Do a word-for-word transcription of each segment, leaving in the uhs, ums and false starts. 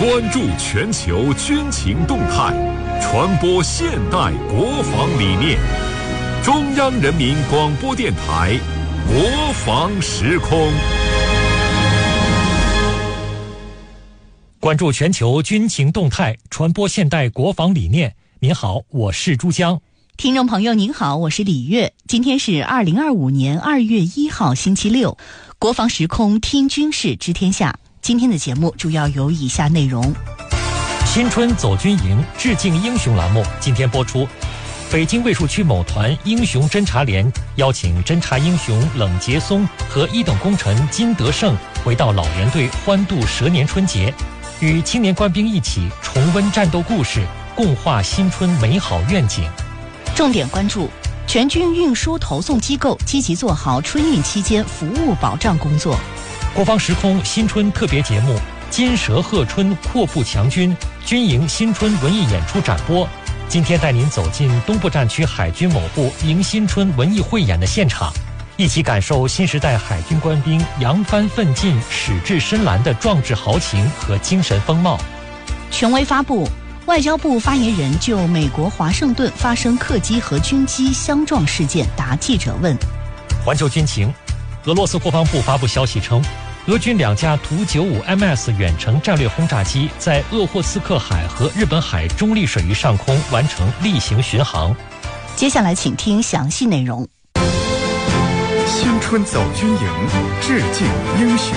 关注全球军情动态，传播现代国防理念。中央人民广播电台国防时空。 关注全球军情动态，传播现代国防理念。您好，我是朱江。 听众朋友您好，我是李月。今天是二零二五年二月一号星期六，国防时空听军事知天下。今天的节目主要有以下内容： 新春走军营致敬英雄栏目今天播出。北京卫戍区某团英雄侦察连邀请侦察英雄冷杰松和一等功臣金德胜回到老连队欢度蛇年春节，与青年官兵一起重温战斗故事，共话新春美好愿景。 重点关注全军运输投送机构积极做好春运期间服务保障工作。 国防时空新春特别节目金蛇贺春阔步强军军营新春文艺演出展播，今天带您走进东部战区海军某部迎新春文艺汇演的现场，一起感受新时代海军官兵扬帆奋进矢志深蓝的壮志豪情和精神风貌。 权威发布，外交部发言人就美国华盛顿发生客机和军机相撞事件答记者问。 环球军情，俄罗斯国防部发布消息称，俄军两架图九五 M S 远程战略轰炸机在鄂霍次克海和日本海中立水域上空完成例行巡航。 接下来请听详细内容。 新春走军营致敬英雄。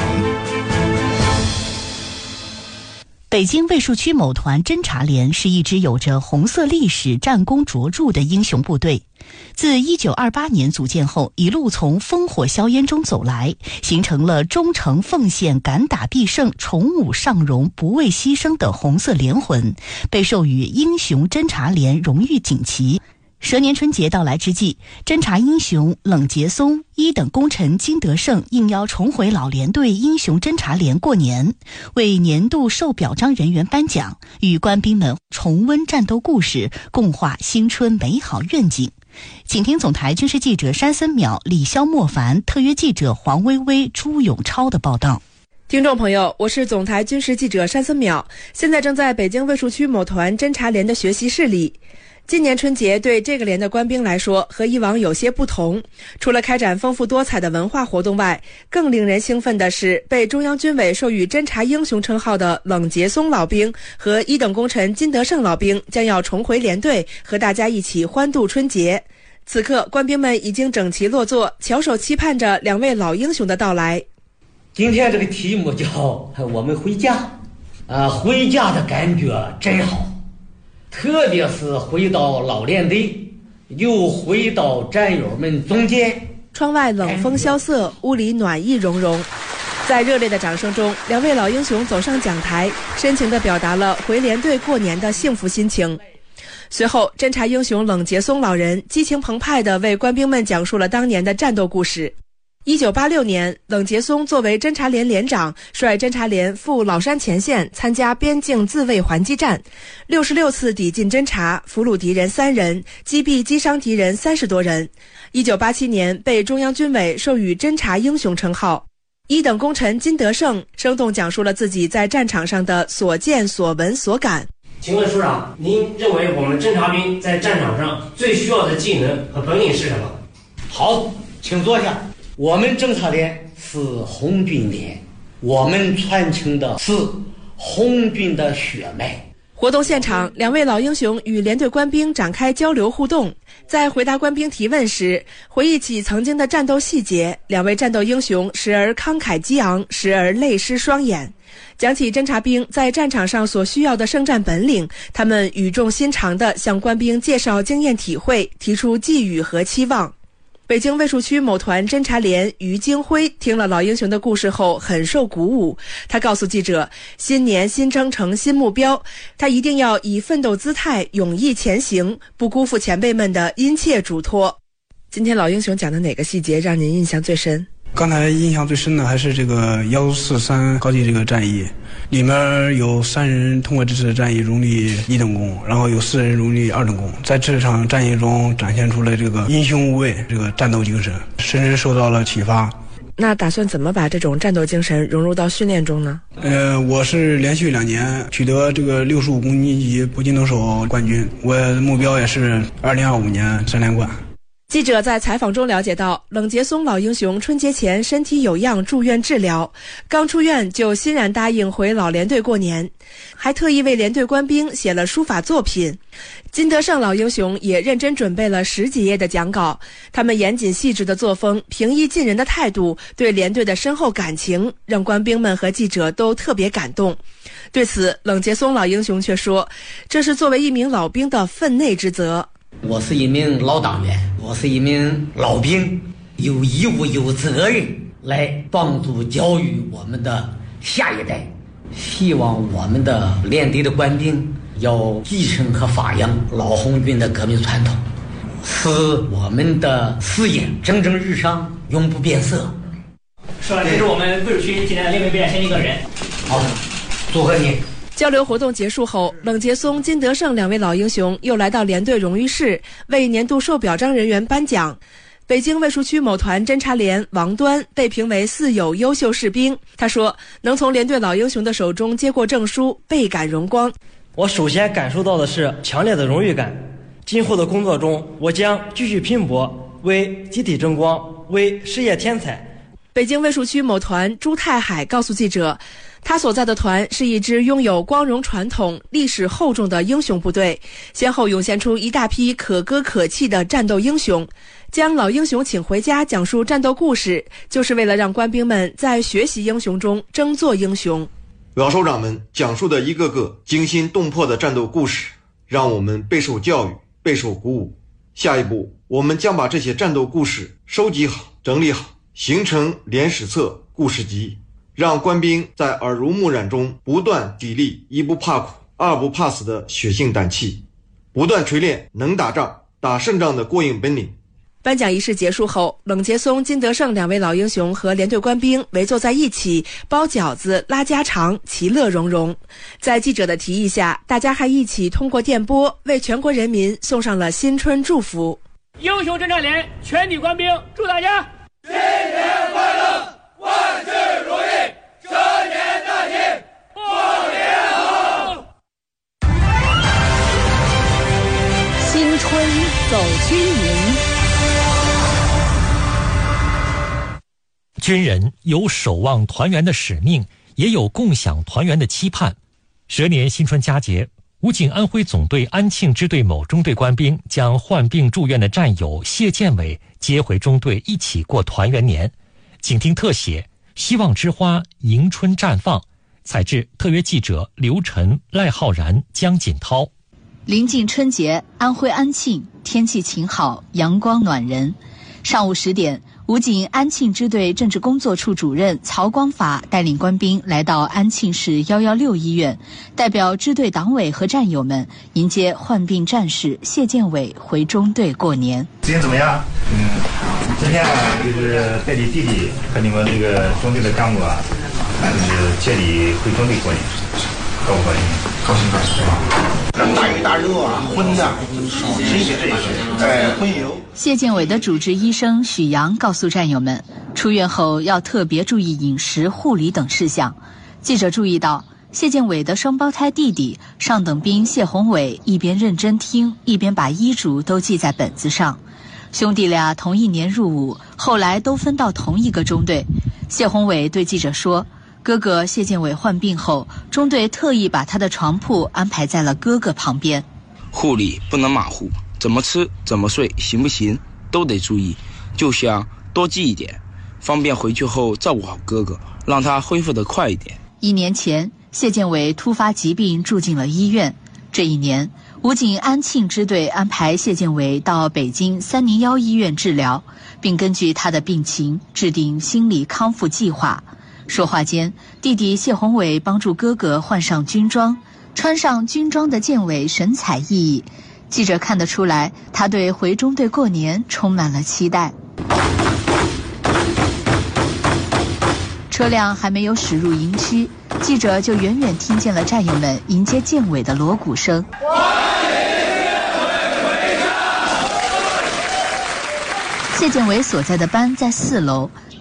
北京卫戍区某团侦察连是一支有着红色历史、战功卓著的英雄部队。自一九二八年组建后，一路从烽火硝烟中走来，形成了忠诚奉献、敢打必胜、崇武尚荣、不畏牺牲的红色连魂，被授予英雄侦察连荣誉锦旗。蛇年春节到来之际，侦察英雄冷杰松、一等功臣金德胜应邀重回老连队英雄侦察连过年，为年度受表彰人员颁奖，与官兵们重温战斗故事，共话新春美好愿景。请听总台军事记者山森淼、李肖莫凡，特约记者黄薇薇、朱永超的报道。 听众朋友，我是总台军事记者山森淼，现在正在北京卫戍区某团侦察连的学习室里。今年春节对这个连的官兵来说和以往有些不同，除了开展丰富多彩的文化活动外，更令人兴奋的是被中央军委授予侦察英雄称号的冷杰松老兵和一等功臣金德胜老兵将要重回连队，和大家一起欢度春节。此刻官兵们已经整齐落座，翘首期盼着两位老英雄的到来。 今天这个题目叫我们回家，呃，回家的感觉真好，特别是回到老连队，又回到战友们中间。 窗外冷风萧瑟，屋里暖意融融。在热烈的掌声中，两位老英雄走上讲台，深情地表达了回连队过年的幸福心情。随后，侦察英雄冷杰松老人激情澎湃地为官兵们讲述了当年的战斗故事。一九八六年，冷杰松作为侦察连连长，率侦察连赴老山前线参加边境自卫还击战，六十六次抵近侦察，俘虏敌人三人，击毙击伤敌人三十多人。一九八七年，被中央军委授予侦察英雄称号。一等功臣金德胜生动讲述了自己在战场上的所见所闻所感。 请问署长，您认为我们侦察兵在战场上最需要的技能和本领是什么？ 好，请坐下。我们侦察连是红军连，我们传承的是红军的血脉。 活动现场，两位老英雄与连队官兵展开交流互动，在回答官兵提问时，回忆起曾经的战斗细节，两位战斗英雄时而慷慨激昂，时而泪湿双眼。讲起侦察兵在战场上所需要的胜战本领，他们语重心长地向官兵介绍经验体会，提出寄语和期望。北京卫戍区某团侦察连于京辉听了老英雄的故事后很受鼓舞，他告诉记者，新年新征程新目标，他一定要以奋斗姿态勇毅前行，不辜负前辈们的殷切嘱托。今天老英雄讲的哪个细节让您印象最深？ 刚才印象最深的还是这个幺四三高地这个战役，里面有三人通过这次战役荣立一等功，然后有四人荣立二等功，在这场战役中展现出了这个英雄无畏这个战斗精神，深深受到了启发。 那打算怎么把这种战斗精神融入到训练中呢？ 呃，我是连续两年取得这个六十五公斤级搏击能手冠军，我的目标也是二零二五年三连冠。 记者在采访中了解到，冷杰松老英雄春节前身体有恙住院治疗，刚出院就欣然答应回老连队过年，还特意为连队官兵写了书法作品。金德胜老英雄也认真准备了十几页的讲稿，他们严谨细致的作风，平易近人的态度，对连队的深厚感情，让官兵们和记者都特别感动。对此，冷杰松老英雄却说，这是作为一名老兵的分内之责。 我是一名老党员，我是一名老兵，有义务有责任来帮助教育我们的下一代。希望我们的连队的官兵要继承和发扬老红军的革命传统，使我们的事业蒸蒸日上，永不变色。 说完，这是我们卫戍区今天的列位表演一个人。 好，祝贺你。 交流活动结束后，冷杰松、金德胜两位老英雄又来到连队荣誉室，为年度受表彰人员颁奖。北京卫戍区某团侦察连王端被评为四有优秀士兵。他说，能从连队老英雄的手中接过证书，倍感荣光。 我首先感受到的是强烈的荣誉感。今后的工作中，我将继续拼搏，为集体争光，为事业添彩。 北京卫戍区某团朱太海告诉记者，他所在的团是一支拥有光荣传统、历史厚重的英雄部队，先后涌现出一大批可歌可泣的战斗英雄。将老英雄请回家讲述战斗故事，就是为了让官兵们在学习英雄中争做英雄。 老首长们讲述的一个个惊心动魄的战斗故事，让我们备受教育，备受鼓舞。下一步，我们将把这些战斗故事收集好、整理好，形成连史册故事集，让官兵在耳濡目染中不断砥砺一不怕苦、二不怕死的血性胆气，不断锤炼能打仗、打胜仗的过硬本领。 颁奖仪式结束后，冷杰松、金德胜两位老英雄和连队官兵围坐在一起，包饺子、拉家常，其乐融融。在记者的提议下，大家还一起通过电波为全国人民送上了新春祝福。 英雄侦察连全体官兵祝大家新年快乐，万事如意，蛇年大吉，过年好。 新春走军营。 军人有守望团圆的使命，也有共享团圆的期盼。蛇年新春佳节，武警安徽总队安庆支队某中队官兵将患病住院的战友谢建伟接回中队，一起过团圆年。请听特写：希望之花迎春绽放。采制特约记者刘晨、赖浩然、江锦涛。 临近春节，安徽安庆天气晴好，阳光暖人。上午十点，武警安庆支队政治工作处主任曹光法带领官兵来到安庆市一一六医院，代表支队党委和战友们迎接患病战士谢建伟回中队过年。 今天怎么样？嗯，今天啊，就是带你弟弟和你们这个中队的干部啊，就是接你回中队过年，高不高兴？高兴高兴。 大鱼大肉啊，荤的少吃一些这些，哎，荤油。 谢建伟的主治医生许阳告诉战友们，出院后要特别注意饮食、护理等事项。记者注意到，谢建伟的双胞胎弟弟上等兵谢宏伟一边认真听，一边把医嘱都记在本子上。兄弟俩同一年入伍，后来都分到同一个中队。谢宏伟对记者说，哥哥谢建伟患病后，中队特意把他的床铺安排在了哥哥旁边。 护理不能马虎，怎么吃怎么睡行不行都得注意，就想多记一点，方便回去后照顾好哥哥，让他恢复得快一点。 一年前，谢建伟突发疾病住进了医院。这一年，武警安庆支队安排谢建伟到北京三零一医院治疗，并根据他的病情制定心理康复计划。说话间，弟弟谢宏伟帮助哥哥换上军装。穿上军装的建伟神采奕奕，记者看得出来，他对回中队过年充满了期待。车辆还没有驶入营区，记者就远远听见了战友们迎接建伟的锣鼓声。谢建伟所在的班在四楼，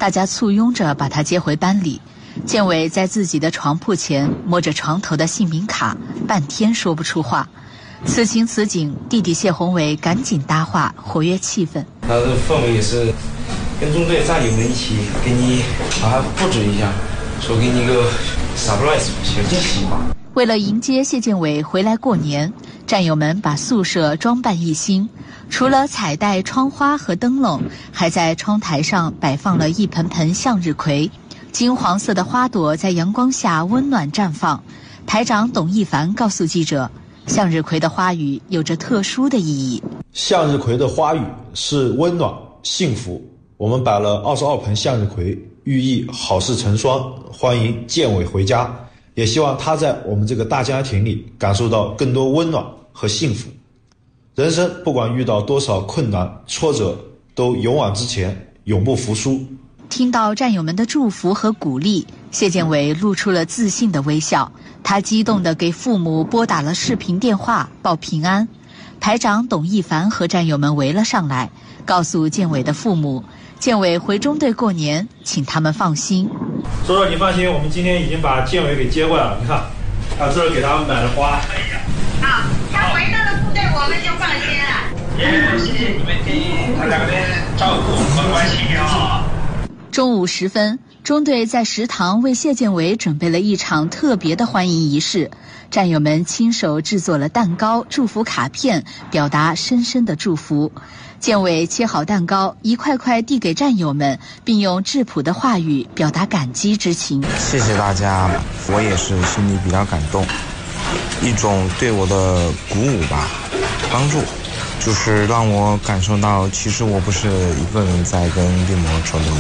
大家簇拥着把他接回班里。建伟在自己的床铺前摸着床头的姓名卡，半天说不出话。此情此景，弟弟谢宏伟赶紧搭话，活跃气氛。 他的氛围也是跟中队战友们一起给你把它布置一下，说给你一个 surprise 小惊喜吧。 为了迎接谢建伟回来过年，战友们把宿舍装扮一新，除了彩带、窗花和灯笼，还在窗台上摆放了一盆盆向日葵，金黄色的花朵在阳光下温暖绽放。台长董一凡告诉记者，向日葵的花语有着特殊的意义。 向日葵的花语是温暖、幸福。我们摆了二十二盆向日葵，寓意好事成双，欢迎建伟回家。也希望他在我们这个大家庭里感受到更多温暖和幸福。人生不管遇到多少困难挫折，都勇往直前，永不服输。 听到战友们的祝福和鼓励，谢建伟露出了自信的微笑。他激动地给父母拨打了视频电话报平安。排长董一凡和战友们围了上来，告诉建伟的父母，建伟回中队过年，请他们放心。 叔叔，你放心，我们今天已经把建伟给接过来了。你看，啊，这是给他们买的花。 好，他回到了部队，我们就放心了。也谢谢你们对他两个人照顾和关心啊。 中午时分，中队在食堂为谢建伟准备了一场特别的欢迎仪式。战友们亲手制作了蛋糕、祝福卡片，表达深深的祝福。建伟切好蛋糕，一块块递给战友们，并用质朴的话语表达感激之情。 谢谢大家，我也是心里比较感动，一种对我的鼓舞吧，帮助，就是让我感受到，其实我不是一个人在跟病魔冲突。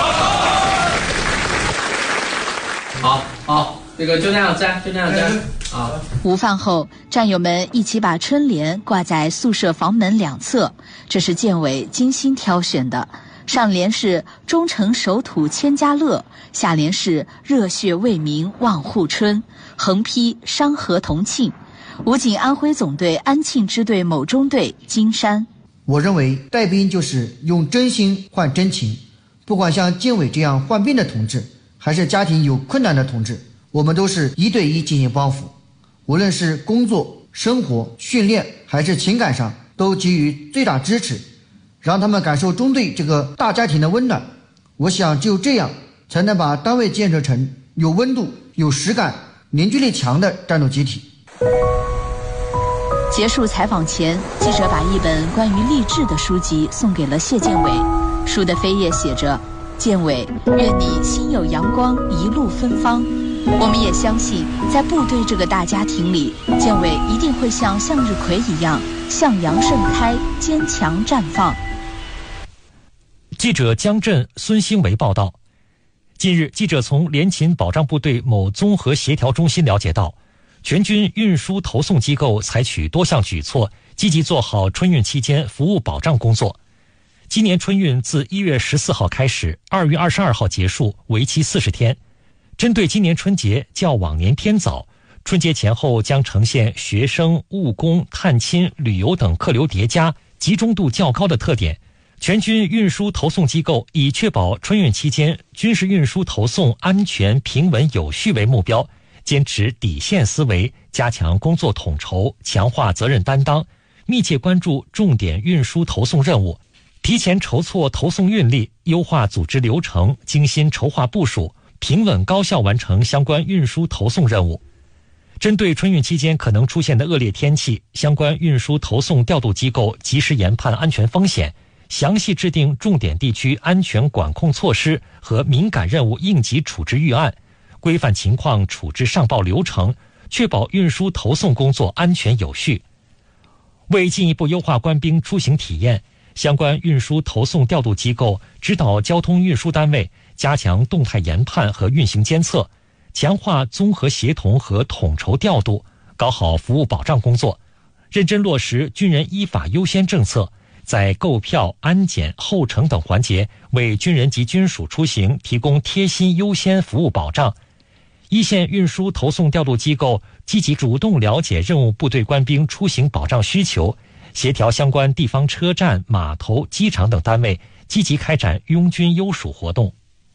好，好，这个就这样粘，就这样粘。啊！ 午饭后，战友们一起把春联挂在宿舍房门两侧，这是建伟精心挑选的。上联是“忠诚守土千家乐”，下联是“热血为民望护春”，横批“山河同庆”。武警安徽总队安庆支队某中队金山， 我认为带兵就是用真心换真情，不管像建伟这样患病的同志，还是家庭有困难的同志，我们都是一对一进行帮扶。无论是工作、生活、训练还是情感上，都给予最大支持，让他们感受中队这个大家庭的温暖。我想只有这样，才能把单位建设成有温度、有实感、凝聚力强的战斗集体。 结束采访前，记者把一本关于励志的书籍送给了谢建伟。书的扉页写着：“建伟，愿你心有阳光，一路芬芳。”我们也相信，在部队这个大家庭里，建伟一定会像向日葵一样向阳盛开，坚强绽放。 记者江震、孙兴维报道。近日，记者从联勤保障部队某综合协调中心了解到，全军运输投送机构采取多项举措，积极做好春运期间服务保障工作。今年春运自一月十四号开始，二月二十二号结束，为期四十天。针对今年春节较往年偏早，春节前后将呈现学生、务工、探亲、旅游等客流叠加、集中度较高的特点。全军运输投送机构以确保春运期间军事运输投送安全、平稳、有序为目标，坚持底线思维，加强工作统筹，强化责任担当，密切关注重点运输投送任务，提前筹措投送运力，优化组织流程，精心筹划部署，平稳高效完成相关运输投送任务。针对春运期间可能出现的恶劣天气，相关运输投送调度机构及时研判安全风险，详细制定重点地区安全管控措施和敏感任务应急处置预案，规范情况处置上报流程，确保运输投送工作安全有序。为进一步优化官兵出行体验，相关运输投送调度机构指导交通运输单位加强动态研判和运行监测，强化综合协同和统筹调度，搞好服务保障工作，认真落实军人依法优先政策，在购票、安检、候乘等环节为军人及军属出行提供贴心优先服务保障。一线运输投送调度机构积极主动了解任务部队官兵出行保障需求，协调相关地方车站、码头、机场等单位积极开展拥军优属活动。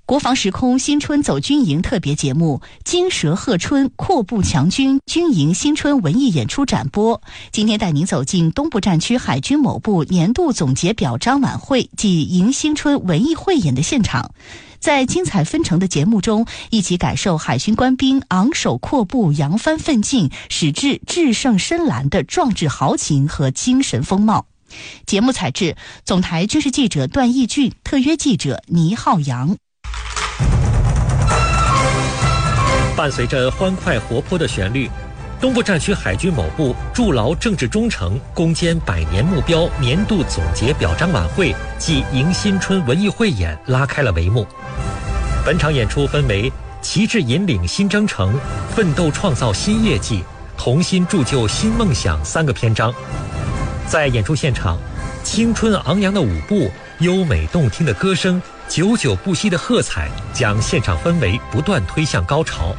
国防时空新春走军营特别节目《金蛇贺春阔步强军军营新春文艺演出》展播。今天带您走进东部战区海军某部年度总结表彰晚会暨迎新春文艺汇演的现场，在精彩纷呈的节目中，一起感受海军官兵昂首阔步、扬帆奋进，使至制胜深蓝的壮志豪情和精神风貌。节目采制总台军事记者段义俊，特约记者倪浩洋。 伴随着欢快活泼的旋律，东部战区海军某部筑牢政治忠诚、攻坚百年目标年度总结表彰晚会暨迎新春文艺汇演拉开了帷幕。本场演出分为旗帜引领新征程、奋斗创造新业绩、同心铸就新梦想三个篇章。在演出现场，青春昂扬的舞步、优美动听的歌声、久久不息的喝彩，将现场氛围不断推向高潮。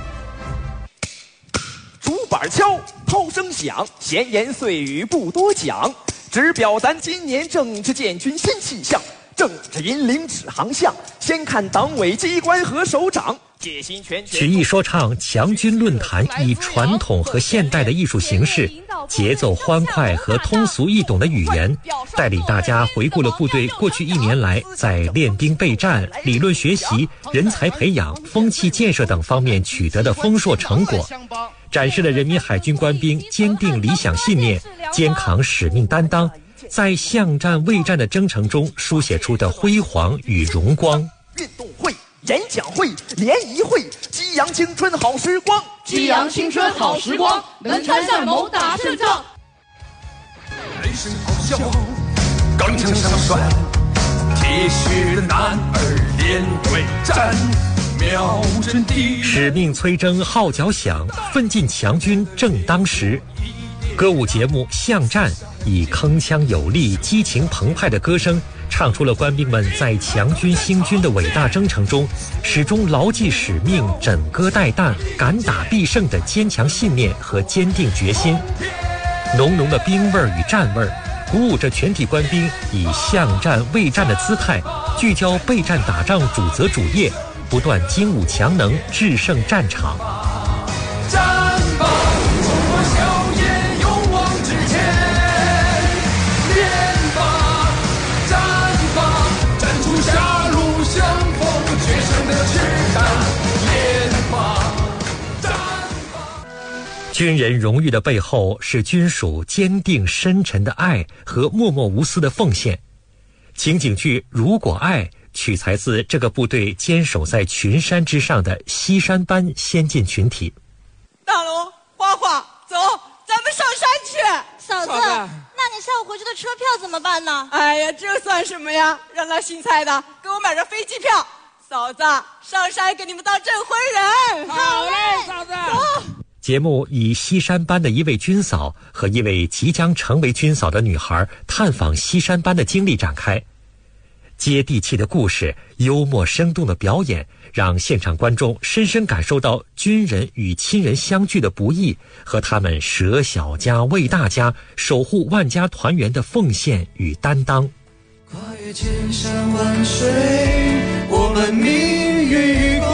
竹板敲，炮声响，闲言碎语不多讲，只表咱今年政治建军新气象。政治引领指航向，先看党委机关和首长。曲艺说唱强军论坛以传统和现代的艺术形式，节奏欢快和通俗易懂的语言，带领大家回顾了部队过去一年来在练兵备战、理论学习、人才培养、风气建设等方面取得的丰硕成果，展示了人民海军官兵坚定理想信念、肩扛使命担当，在巷战卫战的征程中书写出的辉煌与荣光。 运动会、演讲会、联谊会，激扬青春好时光， 激扬青春好时光，能参赛谋打胜仗。 人生好笑，钢枪上栓，铁血的男儿连队战，瞄准敌人。 使命催征号角响，奋进强军正当时。歌舞节目《巷战》以铿锵有力、激情澎湃的歌声，唱出了官兵们在强军兴军的伟大征程中，始终牢记使命、枕戈待旦、敢打必胜的坚强信念和坚定决心。浓浓的兵味与战味，鼓舞着全体官兵以巷战卫战的姿态，聚焦备战打仗主责主业，不断精武强能，制胜战场。 战吧，中国硝烟勇往直前，练吧，战吧，战出狭路相逢决胜的躯干，练吧，战吧。 军人荣誉的背后是军属坚定深沉的爱和默默无私的奉献。情景剧《如果爱》取材自这个部队坚守在群山之上的西山班先进群体。 大龙、花花，走，咱们上山去。 嫂子，那你下午回去的车票怎么办呢？ 哎呀，这算什么呀？让那姓蔡的给我买张飞机票。嫂子，上山给你们当证婚人。 好嘞， 嫂子。走。 节目以西山班的一位军嫂和一位即将成为军嫂的女孩探访西山班的经历展开。接地气的故事、幽默生动的表演，让现场观众深深感受到军人与亲人相聚的不易和他们舍小家为大家、守护万家团圆的奉献与担当。 跨越千山万水，我们命运与共，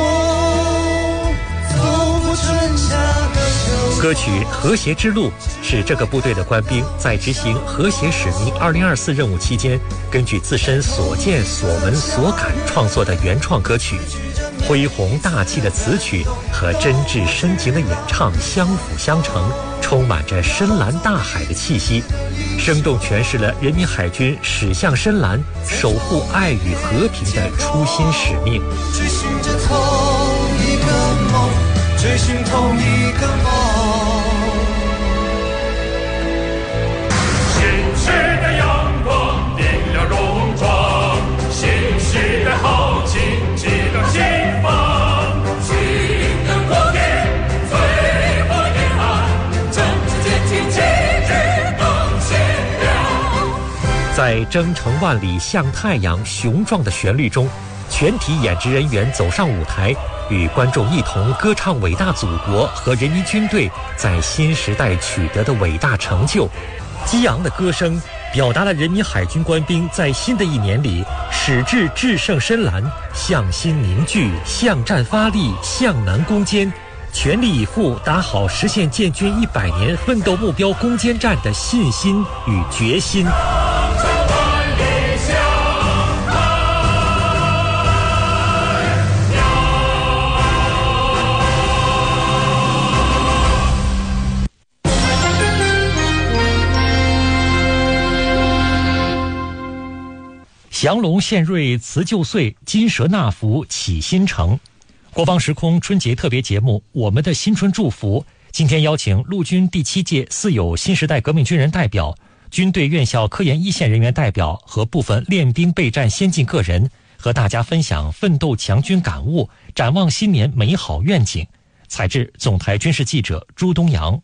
走过春夏的秋。 歌曲《和谐之路》是这个部队的官兵在执行和谐使命二零二四任务期间，根据自身所见所闻所感创作的原创歌曲。恢宏大气的词曲和真挚深情的演唱相辅相成，充满着深蓝大海的气息，生动诠释了人民海军驶向深蓝、守护爱与和平的初心使命。 追寻着同一个梦，追寻同一个梦。新时的阳光点亮戎装，新时的豪情激荡心房，新的国铁最后沿岸，政治坚定旗帜更鲜亮。 在征程万里向太阳雄壮的旋律中，全体演职人员走上舞台，与观众一同歌唱伟大祖国和人民军队在新时代取得的伟大成就。激昂的歌声、 表达了人民海军官兵在新的一年里矢志制胜深蓝、向心凝聚、向战发力、向南攻坚，全力以赴打好实现建军一百年奋斗目标攻坚战的信心与决心。降龙献瑞辞旧岁，金蛇纳福启新城。国防时空春节特别节目《我们的新春祝福》，今天邀请陆军第七届四有新时代革命军人代表、军队院校科研一线人员代表和部分练兵备战先进个人，和大家分享奋斗强军感悟，展望新年美好愿景。采制总台军事记者朱东阳。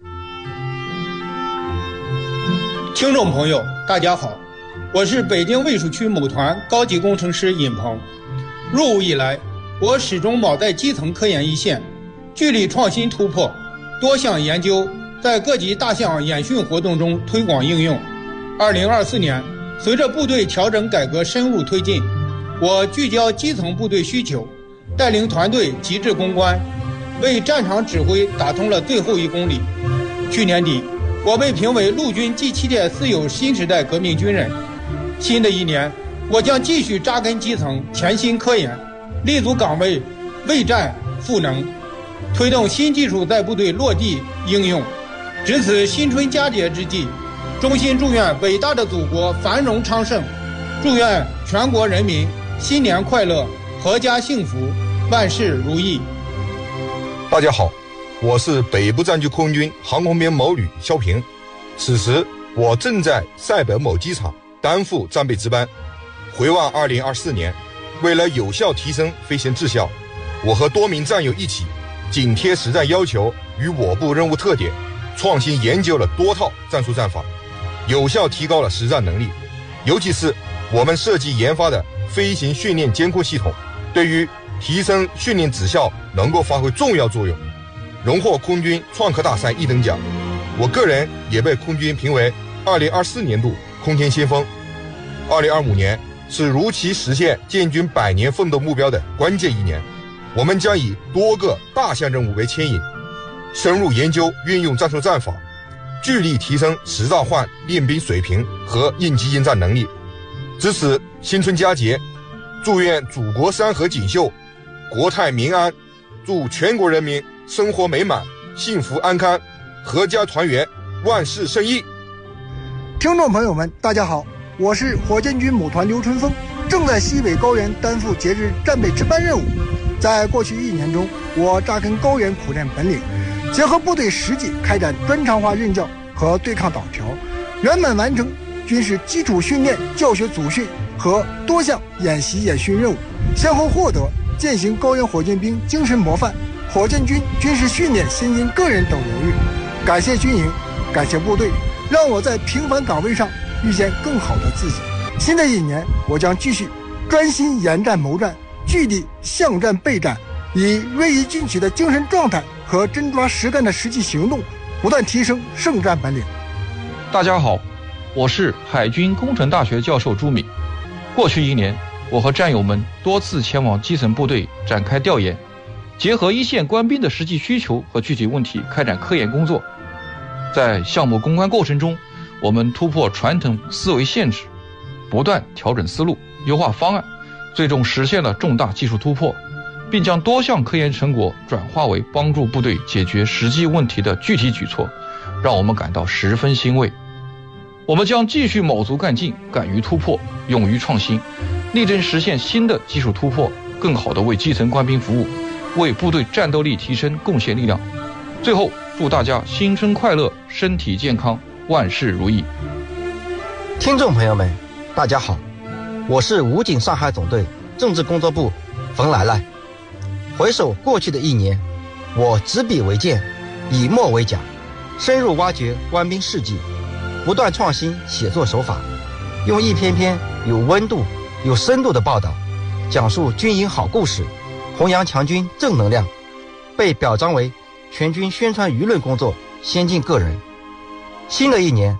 听众朋友，大家好。我是北京卫戍区某团高级工程师尹鹏。入伍以来，我始终铆在基层科研一线，聚力创新突破，多项研究在各级大项演训活动中推广应用。二零二四年，随着部队调整改革深入推进，我聚焦基层部队需求，带领团队极致攻关，为战场指挥打通了最后一公里。去年底，我被评为陆军第七届四有新时代革命军人。新的一年，我将继续扎根基层，潜心科研，立足岗位，为战赋能，推动新技术在部队落地应用。值此新春佳节之际，衷心祝愿伟大的祖国繁荣昌盛，祝愿全国人民新年快乐，阖家幸福，万事如意。 大家好，我是北部战区空军航空兵某旅肖平，此时我正在塞北某机场担负战备值班。回望二零二四年，为了有效提升飞行质效，我和多名战友一起紧贴实战要求与我部任务特点，创新研究了多套战术战法，有效提高了实战能力。尤其是我们设计研发的飞行训练监控系统，对于提升训练质效能够发挥重要作用，荣获空军创客大赛一等奖。我个人也被空军评为二零二四年度空天先锋。二零二五年是如期实现建军百年奋斗目标的关键一年，我们将以多个大项任务为牵引，深入研究运用战术战法，聚力提升实战化练兵水平和应急应战能力。值此新春佳节，祝愿祖国山河锦绣，国泰民安，祝全国人民生活美满，幸福安康，阖家团圆，万事胜意。 听众朋友们，大家好，我是火箭军某团刘春风，正在西北高原担负节日战备值班任务。在过去一年中，我扎根高原苦练本领，结合部队实际开展专长化任教和对抗导调，圆满完成军事基础训练教学组训和多项演习演训任务，先后获得践行高原火箭兵精神模范、火箭军军事训练先进个人等荣誉。感谢军营，感谢部队，让我在平凡岗位上遇见更好的自己。新的一年，我将继续专心研战谋战，聚力向战备战，以锐意进取的精神状态和真抓实干的实际行动，不断提升胜战本领。 大家好，我是海军工程大学教授朱敏。过去一年，我和战友们多次前往基层部队展开调研，结合一线官兵的实际需求和具体问题开展科研工作。在项目攻关过程中，我们突破传统思维限制，不断调整思路，优化方案，最终实现了重大技术突破，并将多项科研成果转化为帮助部队解决实际问题的具体举措，让我们感到十分欣慰。我们将继续卯足干劲，敢于突破，勇于创新，力争实现新的技术突破，更好地为基层官兵服务，为部队战斗力提升贡献力量。最后，祝大家新春快乐，身体健康，万事如意。 听众朋友们，大家好，我是武警上海总队政治工作部冯来来。回首过去的一年，我执笔为鉴，以墨为甲，深入挖掘官兵事迹，不断创新写作手法，用一篇篇有温度、有深度的报道，讲述军营好故事，弘扬强军正能量，被表彰为全军宣传舆论工作先进个人。新的一年，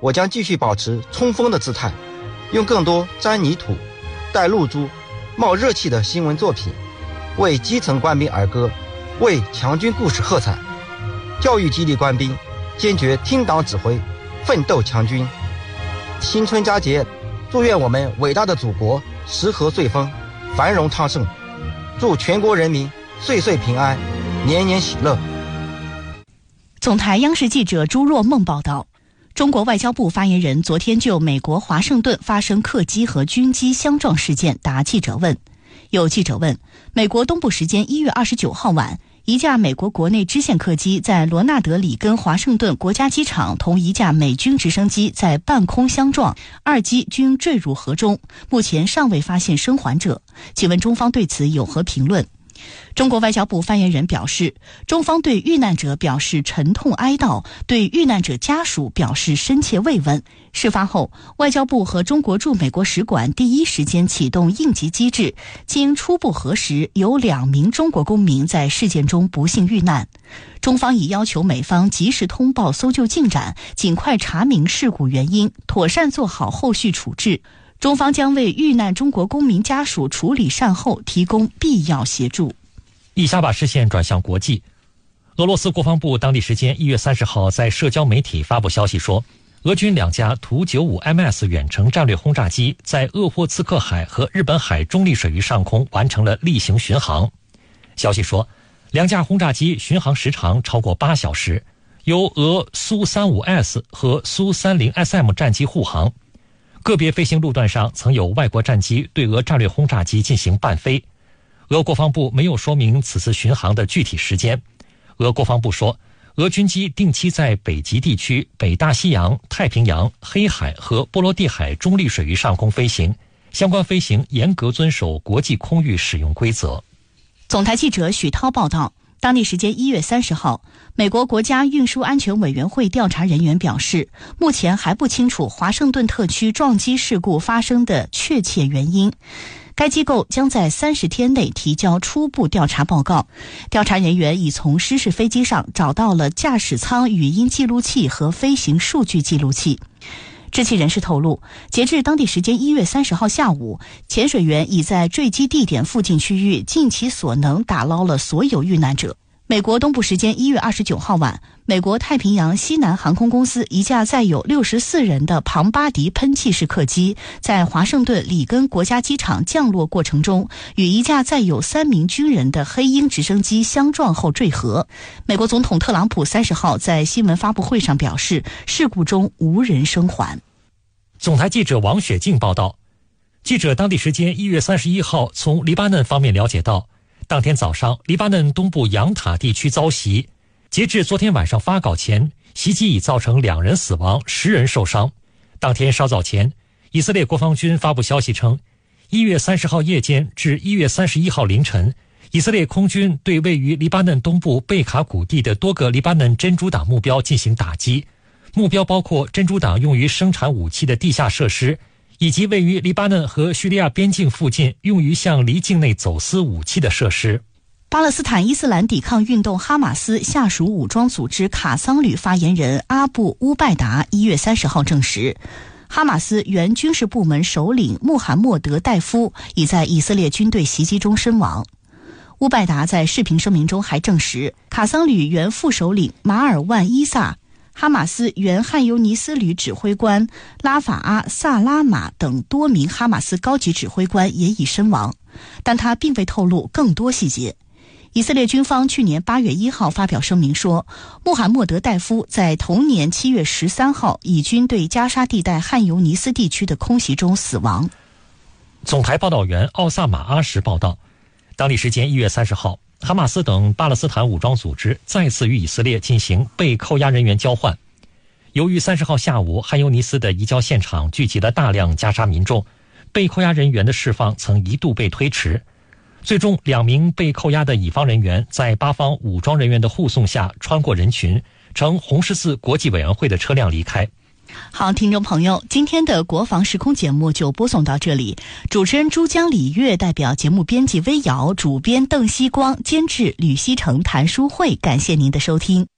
我将继续保持冲锋的姿态，用更多沾泥土、带露珠、冒热气的新闻作品，为基层官兵而歌，为强军故事喝彩，教育激励官兵，坚决听党指挥，奋斗强军。新春佳节，祝愿我们伟大的祖国时和岁丰，繁荣昌盛，祝全国人民岁岁平安，年年喜乐。 总台央视记者朱若梦报道，中国外交部发言人昨天就美国华盛顿发生客机和军机相撞事件答记者问。有记者问，美国东部时间一月二十九号晚，一架美国国内支线客机在罗纳德里根华盛顿国家机场同一架美军直升机在半空相撞，二机均坠入河中，目前尚未发现生还者。请问中方对此有何评论？中国外交部发言人表示，中方对遇难者表示沉痛哀悼，对遇难者家属表示深切慰问。事发后，外交部和中国驻美国使馆第一时间启动应急机制，经初步核实，有两名中国公民在事件中不幸遇难。中方已要求美方及时通报搜救进展，尽快查明事故原因，妥善做好后续处置。中方将为遇难中国公民家属处理善后提供必要协助。 以下把视线转向国际。俄罗斯国防部当地时间一月三十号在社交媒体发布消息说，俄军两架图 九十五 M S 远程战略轰炸机在鄂霍次克海和日本海中立水域上空完成了例行巡航。消息说，两架轰炸机巡航时长超过八小时，由俄苏 三十五 S 和苏 三十 S M 战机护航。个别飞行路段上曾有外国战机对俄战略轰炸机进行伴飞。俄国防部没有说明此次巡航的具体时间。俄国防部说，俄军机定期在北极地区、北大西洋、太平洋、黑海和波罗的海中立水域上空飞行，相关飞行严格遵守国际空域使用规则。 总台记者许涛报道，当地时间一月三十号，美国国家运输安全委员会调查人员表示，目前还不清楚华盛顿特区撞击事故发生的确切原因。该机构将在三十天内提交初步调查报告。调查人员已从失事飞机上找到了驾驶舱语音记录器和飞行数据记录器。知情人士透露，截至当地时间一月三十号下午，潜水员已在坠机地点附近区域尽其所能打捞了所有遇难者。美国东部时间一月二十九号晚，美国太平洋西南航空公司一架载有六十四人的庞巴迪喷气式客机在华盛顿里根国家机场降落过程中，与一架载有三名军人的黑鹰直升机相撞后坠河。美国总统特朗普三十号在新闻发布会上表示，事故中无人生还。 总台记者王雪静报道，记者当地时间一月三十一号从黎巴嫩方面了解到，当天早上，黎巴嫩东部扬塔地区遭袭。截至昨天晚上发稿前，袭击已造成两人死亡，十人受伤。当天稍早前，以色列国防军发布消息称，一月三十号夜间至一月三十一号凌晨，以色列空军对位于黎巴嫩东部贝卡谷地的多个黎巴嫩真主党目标进行打击，目标包括真主党用于生产武器的地下设施，以及位于黎巴嫩和叙利亚边境附近用于向黎境内走私武器的设施。 巴勒斯坦伊斯兰抵抗运动哈马斯下属武装组织卡桑旅发言人阿布乌拜达一月三十号证实，哈马斯原军事部门首领穆罕默德戴夫已在以色列军队袭击中身亡。乌拜达在视频声明中还证实，卡桑旅原副首领马尔万伊萨、哈马斯原汉尤尼斯旅指挥官拉法阿萨拉马等多名哈马斯高级指挥官也已身亡，但他并未透露更多细节。以色列军方去年八月一号发表声明说，穆罕默德戴夫在同年七月十三号以军对加沙地带汉尤尼斯地区的空袭中死亡。 总台报道员奥萨马阿什报道，当地时间一月三十号，哈马斯等巴勒斯坦武装组织再次与以色列进行被扣押人员交换。由于三十号下午汉尤尼斯的移交现场聚集了大量加沙民众，被扣押人员的释放曾一度被推迟。最终，两名被扣押的乙方人员在巴方武装人员的护送下穿过人群，乘红十字国际委员会的车辆离开。 好，听众朋友，今天的国防时空节目就播送到这里。主持人珠江礼月代表节目编辑微瑶，主编邓希光，监制吕希成、谭书慧，感谢您的收听。